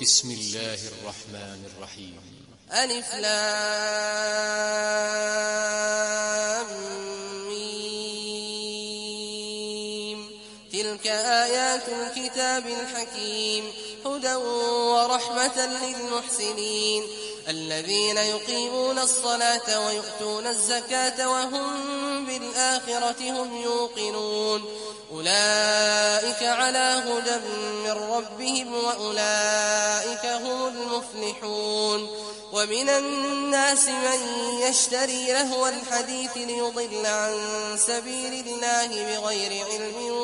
بسم الله الرحمن الرحيم. ألف لام ميم. تلك آيات الكتاب الحكيم هدى ورحمة للمحسنين الذين يقيمون الصلاة ويؤتون الزكاة وهم بالآخرة هم يوقنون أولئك على هدى من ربهم وأولئك هم المفلحون. ومن الناس من يشتري لهو الحديث ليضل عن سبيل الله بغير علم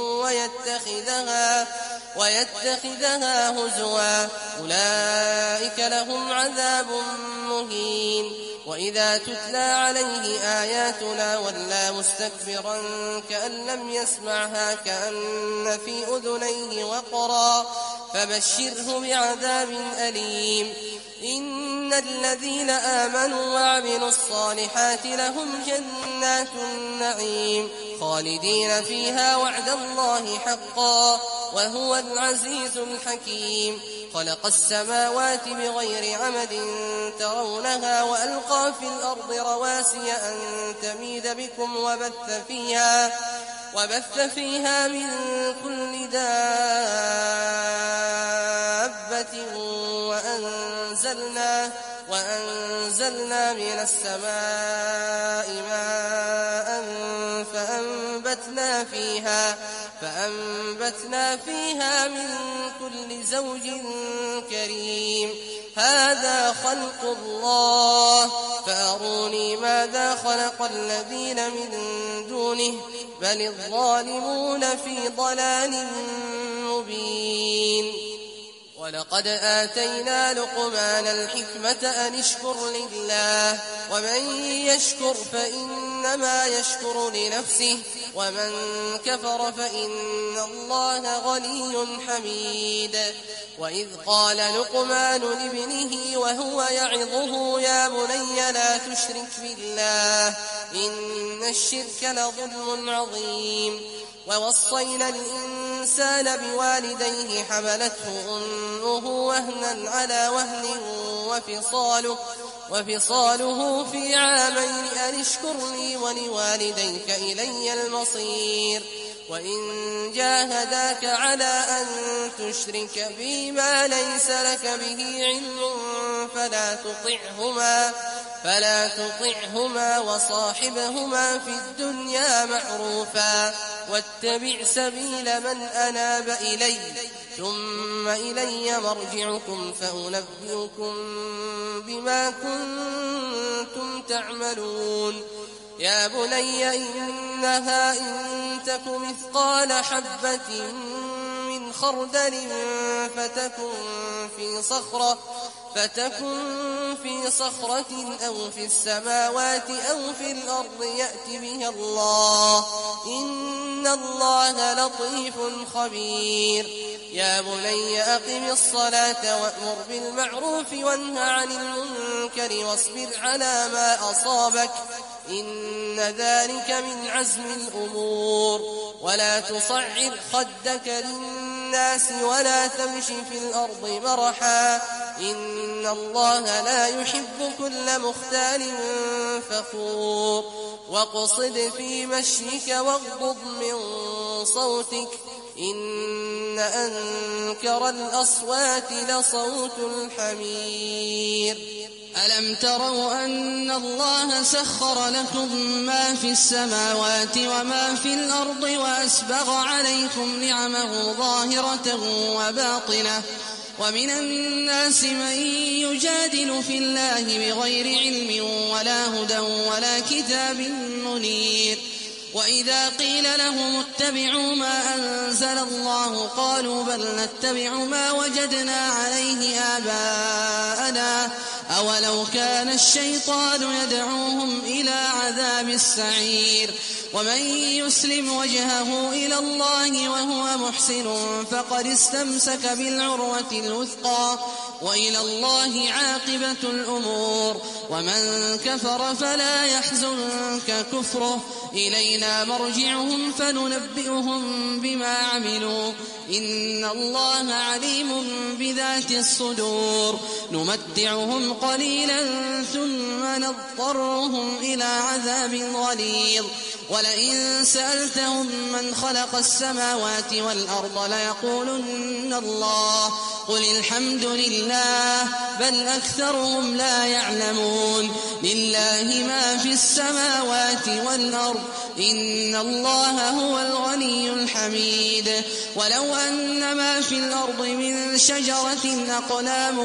ويتخذها هزوا أولئك لهم عذاب مهين. وإذا تتلى عليه آياتنا ولى مستكبرا كأن لم يسمعها كأن في أذنيه وقرا فبشره بعذاب أليم. إن الذين آمنوا وعملوا الصالحات لهم جنات النعيم خالدين فيها وعد الله حقا وهو العزيز الحكيم. خلق السماوات بغير عمد ترونها وألقى في الأرض رواسي أن تميد بكم وبث فيها من كل دابة وأنزلنا من السماء ماء فأنبتنا فيها من كل زوج كريم. هذا خلق الله فأروني ماذا خلق الذين من دونه بل الظالمون في ضلال مبين. ولقد آتينا لقمان الحكمة أن اشكر لله ومن يشكر فإنما يشكر لنفسه ومن كفر فإن الله غني حميد. وإذ قال لقمان لابنه وهو يعظه يا بني لا تشرك بالله إن الشرك لظلم عظيم. ووصينا الإنسان بوالديه حملته أمه وهنا على وهن وفصاله في عامين أن اشكر لي ولوالديك إلي المصير. وإن جاهداك على أن تشرك بي ما ليس لك به علم فلا تطعهما وصاحبهما في الدنيا معروفا واتبع سبيل من أناب إلي ثم إلي مرجعكم فأنبئكم بما كنتم تعملون. يا بني إنها إن تك مثقال حبة من خردل فتكن في صخرة أو في السماوات أو في الأرض يأت بها الله إن الله لطيف خبير. يا بني أقم الصلاة وأمر بالمعروف وانه عن المنكر واصبر على ما أصابك إن ذلك من عزم الأمور. ولا تصعر خدك للناس ولا تمش في الأرض مرحا إن الله لا يحب كل مختال فخور. واقصد في مشيك واغضض من صوتك إن أنكر الأصوات لصوت الحمير. ألم تروا أن الله سخر لكم ما في السماوات وما في الأرض وأسبغ عليكم نعمه ظاهرة وباطنة ومن الناس من يجادل في الله بغير علم ولا هدى ولا كتاب منير. وإذا قيل لهم اتبعوا ما أنزل الله قالوا بل نتبع ما وجدنا عليه آباءنا أولو كان الشيطان يدعوهم إلى عذاب السعير. ومن يسلم وجهه إلى الله وهو محسن فقد استمسك بالعروة الوثقى وإلى الله عاقبة الأمور. ومن كفر فلا يحزنك كفره إلينا مرجعهم فننبئهم بما عملوا إن الله عليم بذات الصدور. نمتعهم قليلا ثم نضطرهم إلى عذاب غليظ. ولئن سألتهم من خلق السماوات والأرض ليقولن الله قل الحمد لله بل أكثرهم لا يعلمون. لله ما في السماوات والأرض إن الله هو الغني الحميد. ولو أن ما في الأرض من شجرة أقلام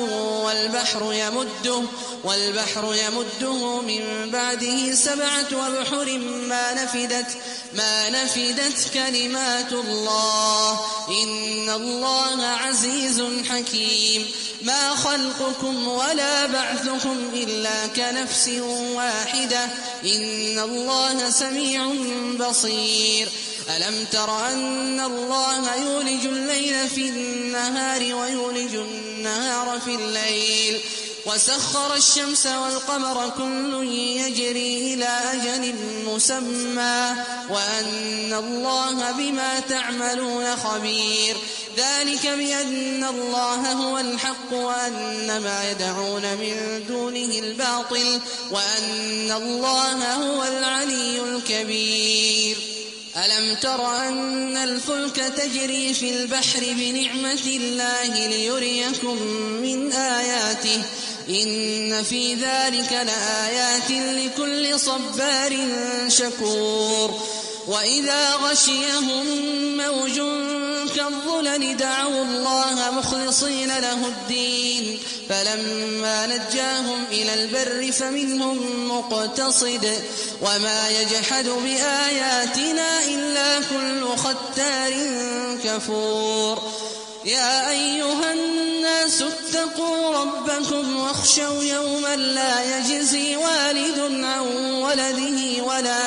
والبحر يمده من بعده 7 أبحر ما نفدت كلمات الله إن الله عزيز حكيم. ما خلقكم ولا بعثكم إلا كنفس واحدة إن الله سميع بصير. ألم تر أن الله يولج الليل في النهار ويولج النهار في الليل وسخر الشمس والقمر كل يجري إلى أجل مسمى وأن الله بما تعملون خبير. ذلك بأن الله هو الحق وأن ما يدعون من دونه الباطل وأن الله هو العلي الكبير. ألم تر أن الفلك تجري في البحر بنعمة الله ليريكم من آياته إن في ذلك لآيات لكل صبار شكور. وإذا غشيهم موج كالظلل دعوا الله مخلصين له الدين فلما نجاهم إلى البر فمنهم مقتصد وما يجحد بآياتنا إلا كل ختار كفور. يا أيها الناس اتقوا ربكم واخشوا يوما لا يجزي والد عن ولده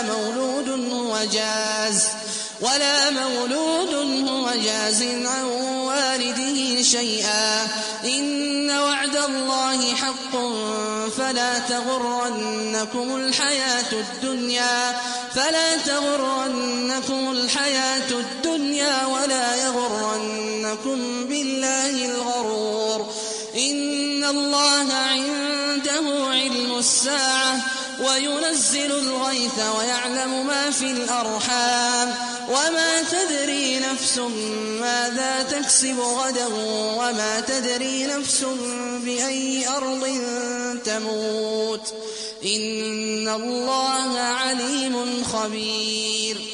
ولا مولود هو جاز عن والده شيئا إن وعد الله حق فلا تغرنكم الحياة الدنيا ولا يغرنكم بالله الغرور. إن الله عنده علم الساعة وينزل الغيث ويعلم ما في الأرحام وما تدري نفس ماذا تكسب غدا وما تدري نفس بأي أرض تموت إن الله عليم خبير.